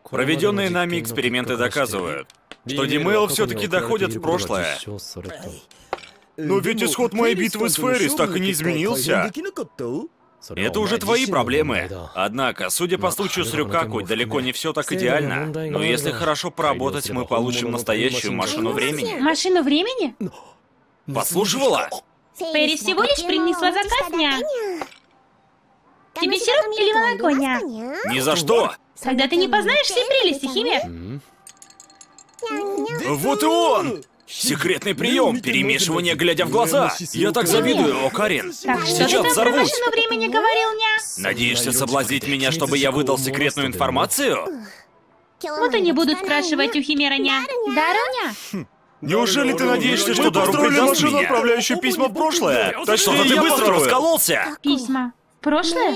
Проведенные нами эксперименты доказывают, что Димейл все-таки доходит в прошлое. Но ведь исход моей битвы с Феррис так и не изменился. Это уже твои проблемы. Однако, судя по случаю с Рюкаку, далеко не все так идеально. Но если хорошо поработать, мы получим настоящую машину времени. Машину времени? Послушивала? Феррис всего лишь принесла заказ, ня. Тебе сироп или молоко, ня? Ни за что! Тогда ты не познаешь все прелести, Химер. Вот и он! Секретный прием, перемешивание, глядя в глаза. Я так завидую, Окарин. Так что ты Сейчас там про взорвусь. машину времени говорил, ня? Надеешься соблазнить меня, чтобы я выдал секретную информацию? Вот они будут спрашивать у Химера, ня. Дару, ня? Неужели ты надеешься, что Дару предаст машину, меня? отправляющую письма в прошлое? Что-то ты быстро раскололся! Письма. В прошлое?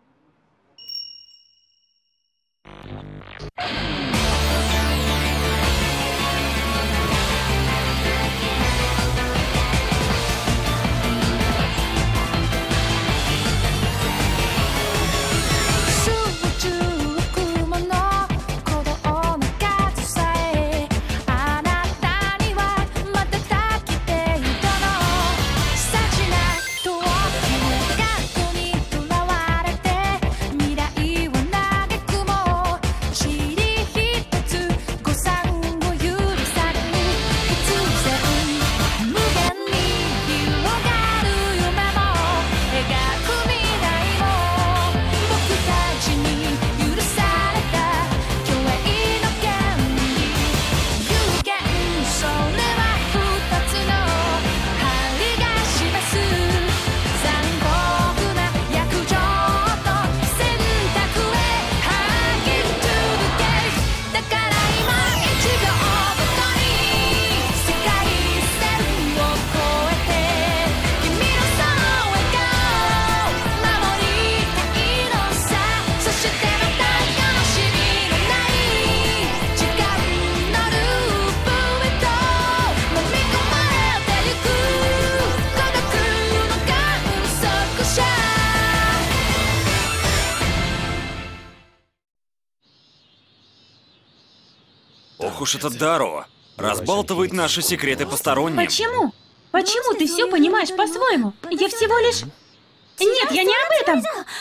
Ох уж этот Дару. Разбалтывает наши секреты посторонним. Почему? Почему ты все понимаешь по-своему? Я всего лишь... Нет, я не об этом.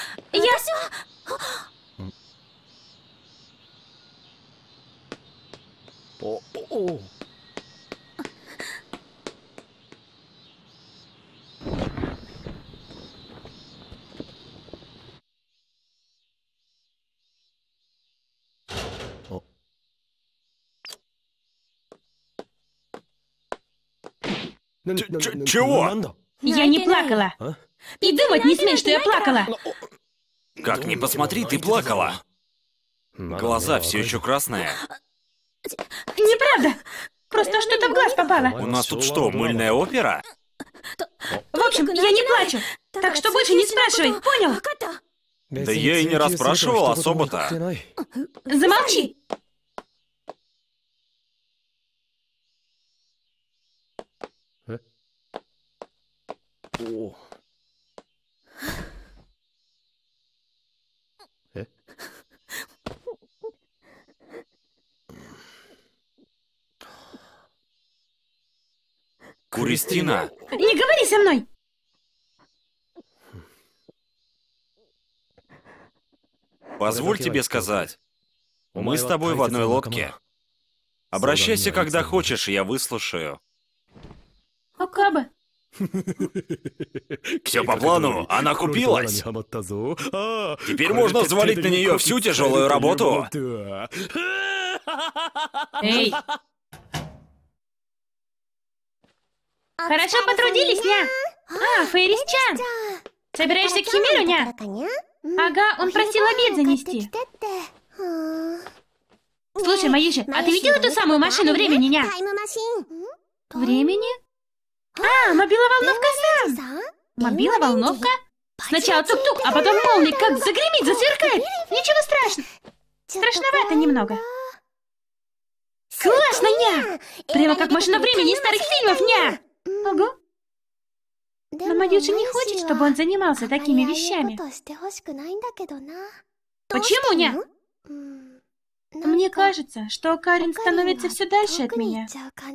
Я... Чего? Я не плакала. И думать не смей, что я плакала. Как ни посмотри, ты плакала. Глаза все еще красные. Неправда. Просто что-то в глаз попало. У нас тут что, мыльная опера? В общем, я не плачу. Так что больше не спрашивай, понял? Да я и не расспрашивал особо-то. Замолчи. Кристина, Не говори со мной. позволь тебе сказать. Мы с тобой в одной лодке. Обращайся, когда хочешь, я выслушаю. Окаба. Все по плану, она купилась. Теперь можно взвалить на нее всю тяжелую работу. Эй. Хорошо потрудились, ня. А, Фейрис-чан. Собираешься к Химеру, ня? Ага, он просил обед занести. Слушай, Маюша, а ты видела ту самую машину времени, ня? Времени? А, мобиловолновка сам. Мобиловолновка? Сначала тук-тук, а потом молния как загремит, засверкает. Ничего страшного. Страшновато немного. Классно, ня! Прямо как машина времени из старых фильмов, ня! Ого. Но Маюша не хочет, чтобы он занимался такими вещами. Почему, ня? Мне Мне кажется, что Карин становится все дальше от меня.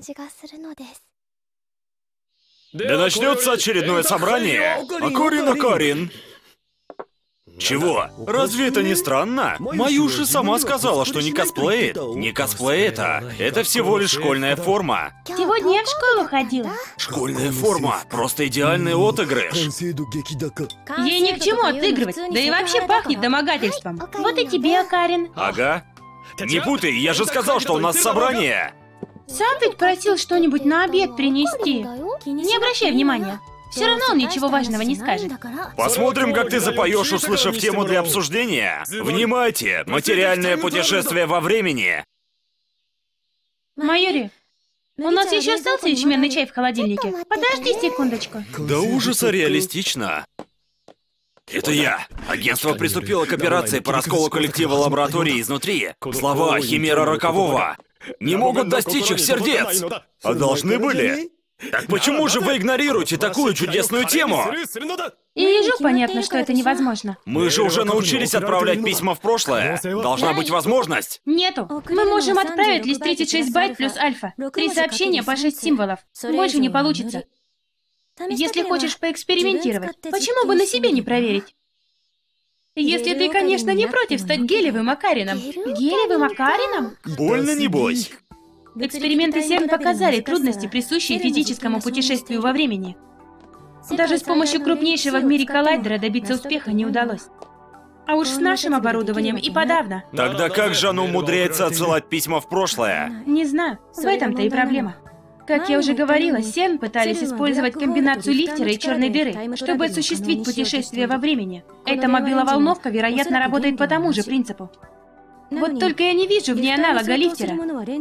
Да начнется очередное собрание. Карин. Чего? Разве это не странно? Маюши сама сказала, что не косплеит. Не косплей это всего лишь школьная форма. Сегодня я в школу ходила. Школьная форма, просто идеальный отыгрыш. Ей ни к чему отыгрывать, да и вообще пахнет домогательством. Вот и тебе, Карин. Ага. Не путай, я же сказал, что у нас собрание. Сам ведь просил что-нибудь на обед принести. Не обращай внимания. Все равно он ничего важного не скажет. Посмотрим, как ты запоешь, услышав тему для обсуждения. Внимайте! Материальное путешествие во времени. Майори, у нас еще остался ячменный чай в холодильнике. Подожди секундочку. До ужаса реалистично. Это я. Агентство приступило к операции по расколу коллектива лаборатории изнутри. Слова Химера Рокового не могут достичь их сердец. А должны были? Так почему же вы игнорируете такую чудесную тему? И ежу понятно, что это невозможно. Мы же уже научились отправлять письма в прошлое. Должна быть возможность. Нету. Мы можем отправить лишь 36 байт плюс альфа. 3 сообщения по 6 символов. Больше не получится. Если хочешь поэкспериментировать, почему бы на себе не проверить? Если ты, конечно, не против стать гелевым Акарином. Гелевым Акарином? Больно, небось. Эксперименты СЕРН показали трудности, присущие физическому путешествию во времени. Даже с помощью крупнейшего в мире коллайдера добиться успеха не удалось. А уж с нашим оборудованием и подавно. Тогда как же оно умудряется отсылать письма в прошлое? Не знаю, в этом-то и проблема. Как я уже говорила, СЕРН пытались использовать комбинацию лифтера и черной дыры, чтобы осуществить путешествие во времени. Эта мобиловолновка, вероятно, работает по тому же принципу. Вот только я не вижу в ней аналога лифтера.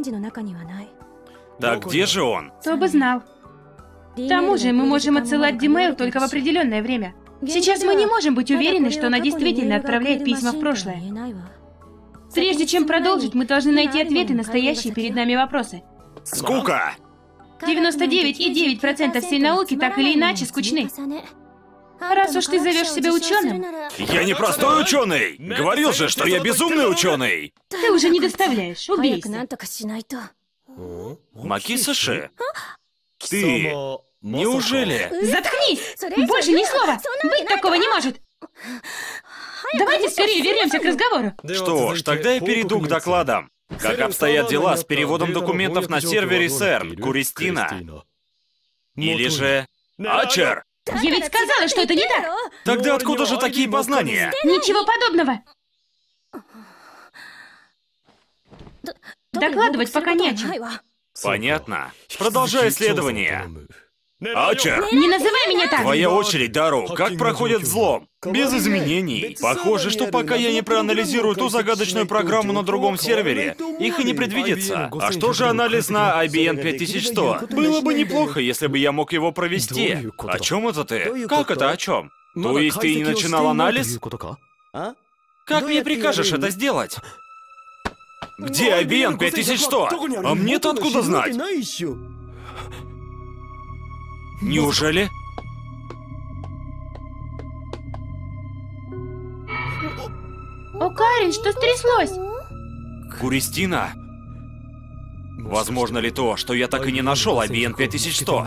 Так где же он? Кто бы знал. К тому же мы можем отсылать Димейл только в определенное время. Сейчас мы не можем быть уверены, что она действительно отправляет письма в прошлое. Прежде чем продолжить, мы должны найти ответы на стоящие перед нами вопросы. Скука! 99,9% всей науки так или иначе скучны. Раз уж ты зовешь себя ученым, Я не простой ученый! Говорил же, что я безумный ученый! ты уже не доставляешь, убейся. Макисаши? Ты... Неужели? Заткнись! Больше ни слова! Быть такого не может! Давайте скорее вернемся к разговору. Что ж, тогда я перейду к докладам. Как обстоят дела с переводом документов на сервере СЕРН, Куристина? Или же... Ачер? Я ведь сказала, что это не так! Тогда откуда же такие познания? Ничего подобного! Докладывать пока не о чем. Понятно. Продолжай исследование. Ачер! Не называй меня так! Твоя очередь, Дару. Как проходит взлом? Без изменений. Похоже, что пока я не проанализирую ту загадочную программу на другом сервере, их и не предвидится. А что же анализ на IBN 5100? Было бы неплохо, если бы я мог его провести. О чем это ты? Как это о чем? То есть ты не начинал анализ? Как мне прикажешь это сделать? Где IBN 5100? А мне-то откуда знать? Неужели? О, Карин, что стряслось? Куристина? Возможно ли то, что я так и не нашел IBN 5100?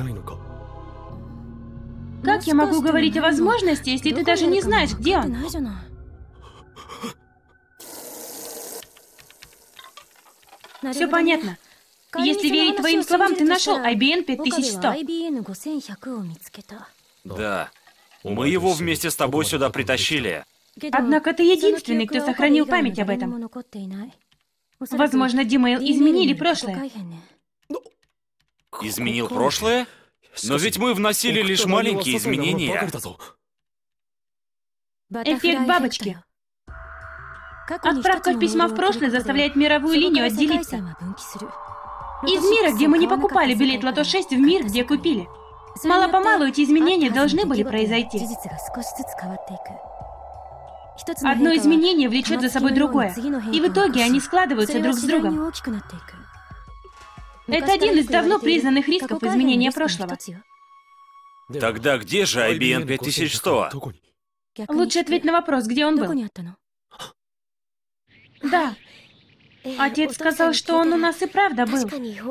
Как я могу говорить о возможности, если ты даже не знаешь, где он? Все понятно. Если верить твоим словам, ты нашел IBN 5100. Да. Мы его вместе с тобой сюда притащили. Однако ты единственный, кто сохранил память об этом. Возможно, Димейл изменили прошлое. Изменил прошлое? Но ведь мы вносили лишь маленькие изменения. Эффект бабочки. Отправка письма в прошлое заставляет мировую линию отделиться. Из мира, где мы не покупали билет Лото-6, в мир, где купили. Мало-помалу эти изменения должны были произойти. Одно изменение влечет за собой другое, и в итоге они складываются друг с другом. Это один из давно признанных рисков изменения прошлого. Тогда где же IBN 5100? Лучше ответь на вопрос, где он был. Да. Отец сказал, что он у нас и правда был.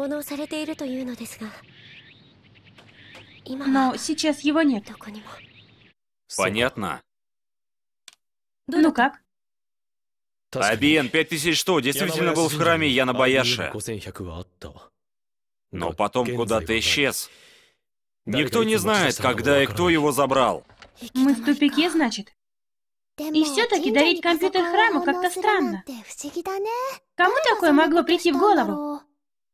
Но сейчас его нет. Понятно. Ну как? Абиен 5100 действительно был в храме Янабаяши. Но потом куда-то исчез. Никто не знает, когда и кто его забрал. Мы в тупике, значит? И все-таки дарить компьютер храму как-то странно. Кому такое могло прийти в голову?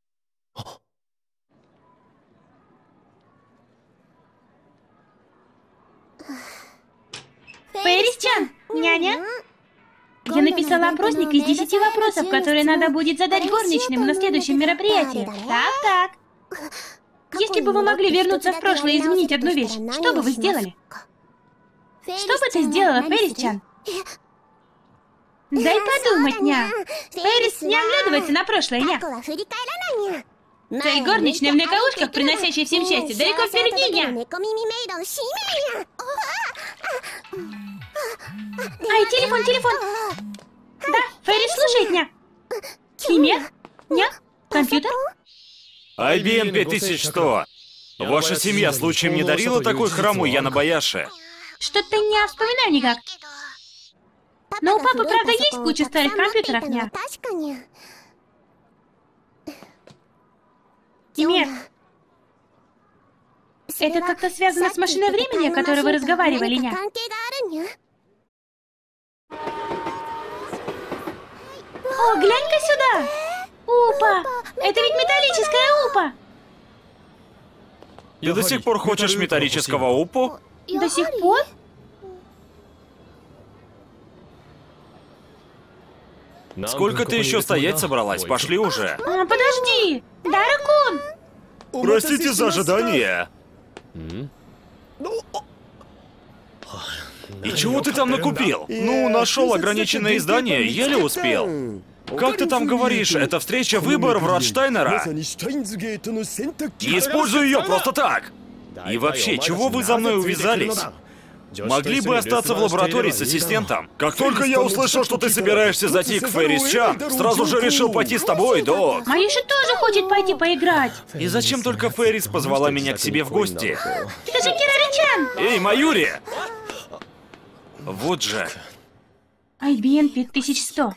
Фейрис-чан, няня? Я написала опросник из 10 вопросов, которые надо будет задать горничным на следующем мероприятии. Так. Если бы вы могли вернуться в прошлое и изменить одну вещь, что бы вы сделали? Что бы ты сделала, Фейрис-чан? Дай подумать, ня. Фейрис не оглядывается на прошлое, ня. Цель горничная в некоушках, приносящая всем счастье, далеко впереди, ня. Ай, телефон. Да, Фейрис слушает, ня. Химер? Ня? Компьютер? Айбиен 5100. Ваша семья случаем не дарила такой храму Янабаяши? Что-то не вспоминаю никак. Но у папы, правда, есть куча старых компьютеров, ня. Химер, это как-то связано с машиной времени, о которой вы разговаривали, ня? О, глянь-ка сюда! Упа! Это ведь металлическая упа! Ты до сих пор хочешь металлического упу? До сих пор? Сколько ты еще стоять собралась? Пошли уже. Подожди! Дара-кун! Простите за ожидание. И чего ты там накупил? Ну, нашел ограниченное издание, еле успел. Как ты там говоришь, это встреча выборов Радштайнера? Не используй ее просто так! И вообще, чего вы за мной увязались? Могли бы остаться в лаборатории с ассистентом. Как только я услышал, что ты собираешься зайти к Фейрис-чан, сразу же решил пойти с тобой, док. Маюша тоже хочет пойти поиграть. И зачем только Фейрис позвала меня к себе в гости? Это же Кирари-чан! Эй, Маюри! Вот же. IBM 5100.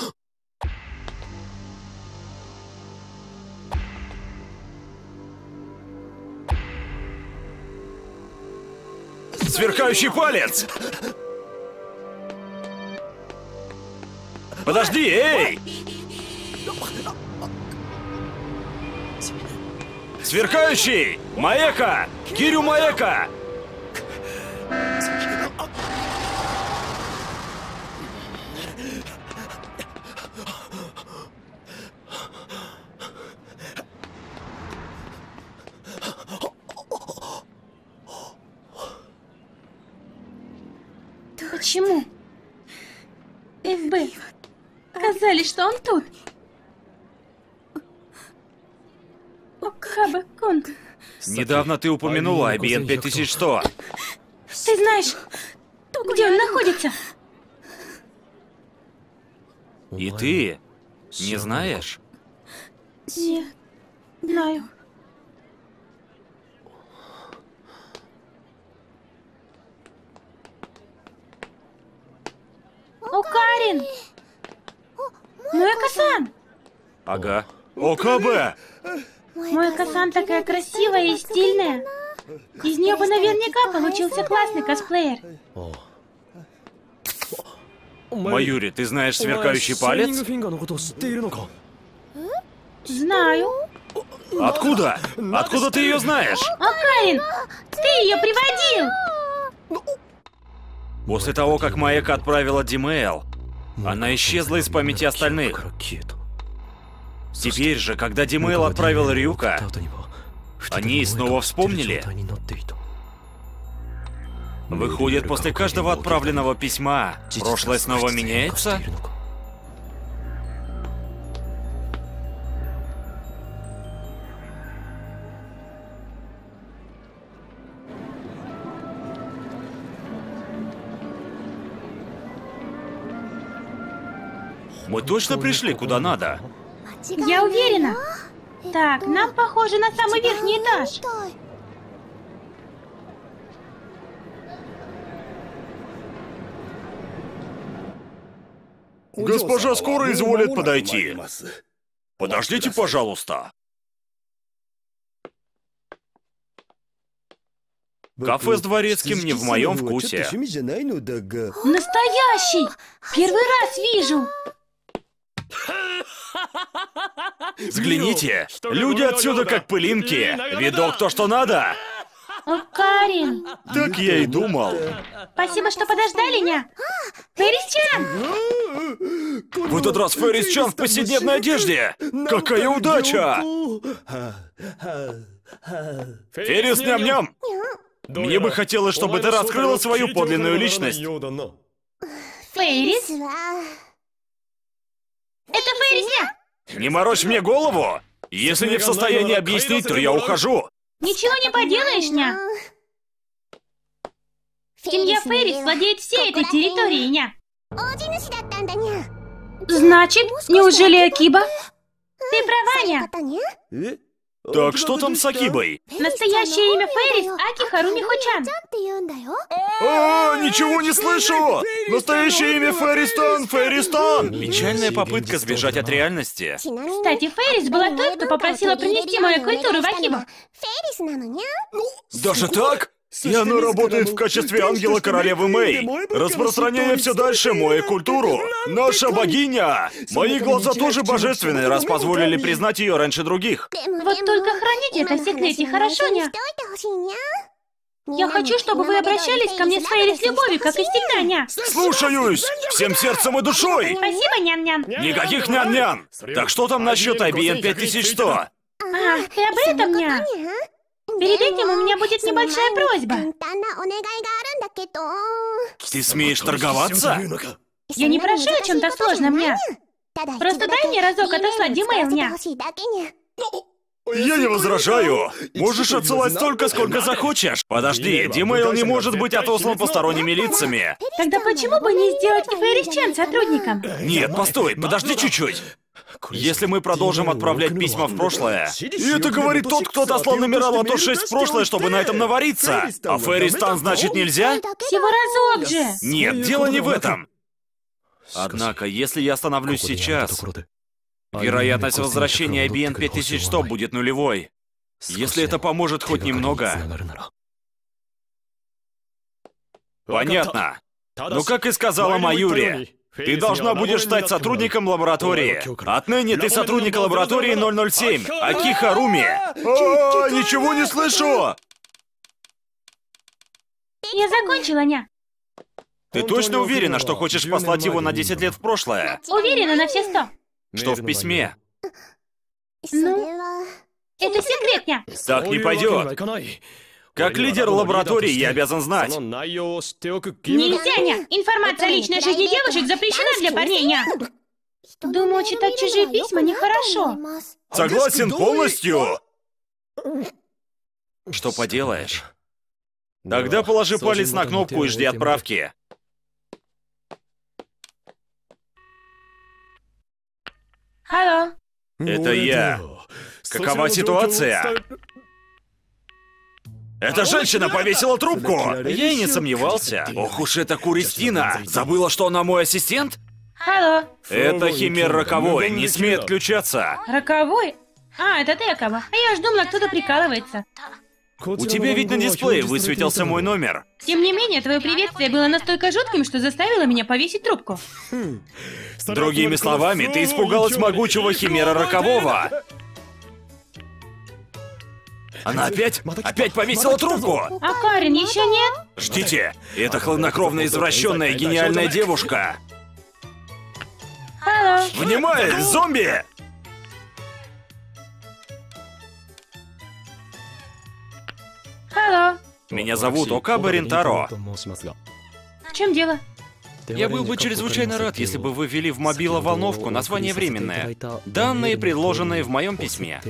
Сверкающий палец! Подожди, эй! Сверкающий! Маэка! Кирю Маэка! Почему? ФБ сказали, что он тут. Окаба-кун. Недавно ты упомянула IBM 5100. Ты знаешь, где он находится? И ты не знаешь? Не знаю. О, Карин! Моэка-сан! Ага. ОКБ! Моэка-сан такая красивая и стильная. Из нее бы наверняка получился классный косплеер. Маюри, ты знаешь сверкающий палец? Знаю. Откуда? Откуда ты ее знаешь? О, Карин! Ты ее приводил! После того, как Маэка отправила Димейл, она исчезла из памяти остальных. Теперь же, когда Димейл отправил Рюка, они снова вспомнили. Выходит, после каждого отправленного письма прошлое снова меняется? Мы точно пришли куда надо? Я уверена. Так, нам похоже на самый верхний этаж. Госпожа скоро изволит подойти. Подождите, пожалуйста. Кафе с дворецким не в моем вкусе. Настоящий! Первый раз вижу. Взгляните, люди отсюда как пылинки. Видок то, что надо. О, Карин. Так я и думал. Спасибо, что подождали, ня. Феррис-чан! В этот раз Феррис-чан в повседневной одежде. Какая удача! Феррис, ням-ням! Мне бы хотелось, чтобы ты раскрыла свою подлинную личность. Феррис? Это Феррис-ня! Не морочь мне голову! Если не в состоянии объяснить, то я ухожу. Ничего не поделаешь, ня. Семья Феррис владеет всей этой территорией, ня. Значит, неужели Акиба? Ты права, ня. Так что там с Акибой? Настоящее имя Феррис Аки Харуми Хочан. Ничего не слышу! Настоящее имя Феррис-тан, Феррис-тан! Печальная попытка сбежать от реальности. Кстати, Феррис была той, кто попросила принести мою культуру в Акибу. Даже так? И она работает в качестве ангела королевы Мэй, распространяя все дальше мою культуру. Наша богиня! Мои глаза тоже божественные, раз позволили признать ее раньше других. Вот только храните это в секрете, хорошо, ня? Я хочу, чтобы вы обращались ко мне с Феррис любовью, как и всегда, ня. Слушаюсь! Всем сердцем и душой! Спасибо, нян-нян. Никаких нян-нян! Так что там насчет IBM 5100? Ах, ты об этом, ня? Перед этим у меня будет небольшая просьба. Ты смеешь торговаться? Я не прошу о чем-то сложном, ня. Просто дай мне разок отослать Димейл, ня. Я не возражаю. Можешь отсылать столько, сколько захочешь. Подожди, Димейл не может быть отослан посторонними лицами. Тогда почему бы не сделать и Феррис-чан сотрудником? Нет, постой, подожди чуть-чуть. Если мы продолжим отправлять письма в прошлое, и это говорит тот, кто отослал номера Лото 6 в прошлое, чтобы на этом навариться. А Феррис-тан, значит, нельзя? Всего разок же. Нет, дело не в этом. Однако, если я остановлюсь сейчас, вероятность возвращения IBM 5100 будет нулевой. Если это поможет хоть немного. Понятно. Но как и сказала Майюри, ты должна будешь стать сотрудником лаборатории. Отныне ты сотрудник лаборатории 007, Аки Харуми. Ничего не слышу! Я закончила, ня. Ты точно уверена, что хочешь послать его на 10 лет в прошлое? Уверена на все 100. Что в письме? Ну, это секрет, ня. Так не пойдет. Как лидер лаборатории я обязан знать. Нельзя, ня. Информация о личной жизни девушек запрещена для парней, ня. Думаю, читать чужие письма нехорошо. Согласен полностью. Что поделаешь? Тогда положи палец на кнопку и жди отправки. Алло. Это я. Какова ситуация? Эта женщина повесила трубку! Я и не сомневался. Ох уж эта Куристина! Забыла, что она мой ассистент? Алло. Это Химер Роковой, не смей отключаться. Роковой? А, это ты, Акава. А я ж думала, кто-то прикалывается. У тебя ведь на дисплее высветился мой номер. Тем не менее, твое приветствие было настолько жутким, что заставило меня повесить трубку. Другими словами, ты испугалась могучего Химера Рокового. Она опять повесила трубку! А Карин еще нет? Ждите, это хладнокровная, извращенная, гениальная девушка. Алло. Внимай, зомби! Алло. Меня зовут Окаба Ринтаро. В чем дело? Я был бы чрезвычайно рад, если бы вы ввели в мобиловолновку название временное. Данные, предложенные в моем письме.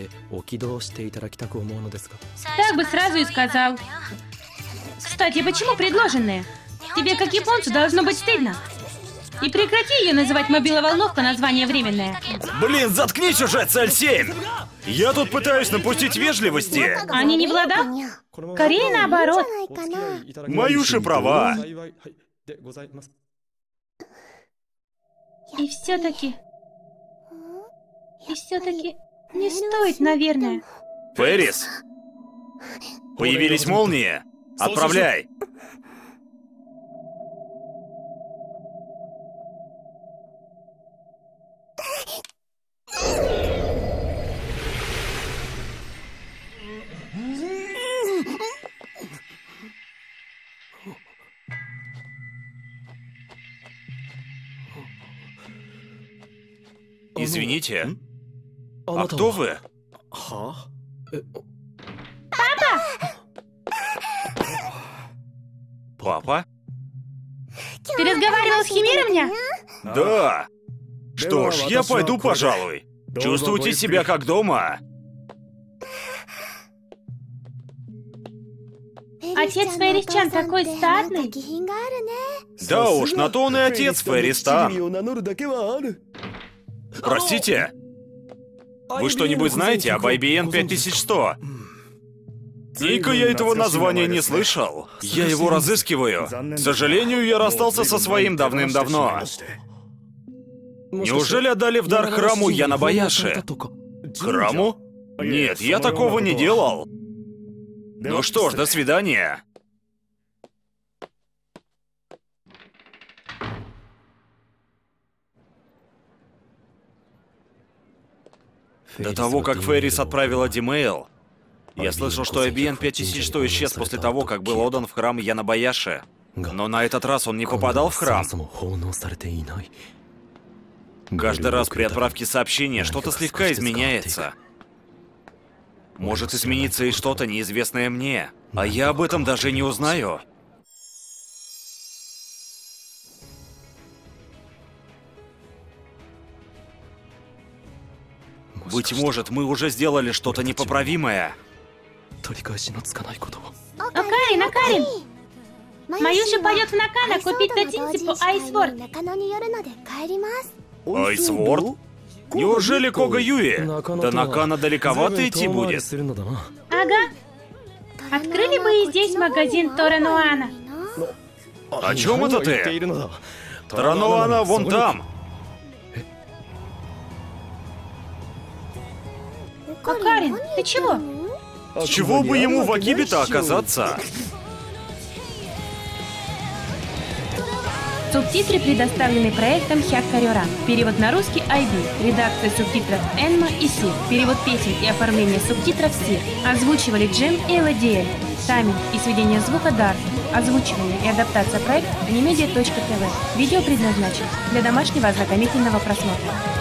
Так бы сразу и сказал. Кстати, почему предложенные? Тебе, как японцу, должно быть стыдно. И прекрати ее называть мобиловолновка, название временное. Блин, заткнись уже, цель 7! Я тут пытаюсь напустить вежливости. Они не в ладах? Скорее наоборот. Маюши права. И все-таки не стоит, наверное. Феррис, появились молнии. Отправляй. Извините, а кто вы? Папа? Ты разговаривал с Химерой меня? Да. Что ж, я пойду, пожалуй. Чувствуйте себя как дома. Отец Феррис-чан такой статный. Да уж, на то он и отец Феррис-тан. Простите? Вы что-нибудь знаете об IBN 5100? Ника, я этого названия не слышал. Я его разыскиваю. К сожалению, я расстался со своим давным-давно. Неужели отдали в дар храму Янабаяши? Храму? Нет, я такого не делал. Ну что ж, до свидания. До того, как Феррис отправила Димейл, я слышал, что IBN 5100 исчез после того, как был отдан в храм Янабаяши. Но на этот раз он не попадал в храм. Каждый раз при отправке сообщения что-то слегка изменяется. Может измениться и что-то неизвестное мне, а я об этом даже не узнаю. Быть может, мы уже сделали что-то непоправимое. Акарин! Маюша пойдет в Накана купить на Тинсипу Айсворд. Айсворд? Неужели Кога Юи? До Накана далековато идти будет. Ага. Открыли бы и здесь магазин Торануана. О чем это ты? Торануана вон там. Акарин, ты чего? С чего бы ему в Акибе-то оказаться? Субтитры предоставлены проектом Хяккарёран. Перевод на русский IB. Редакция субтитров Энма и Си. Перевод песен и оформление субтитров Си. Озвучивали Джем и LDL. Тайминг и сведение звука Дарт. Озвучивание и адаптация проекта Animedia.tv. Видео предназначено для домашнего ознакомительного просмотра.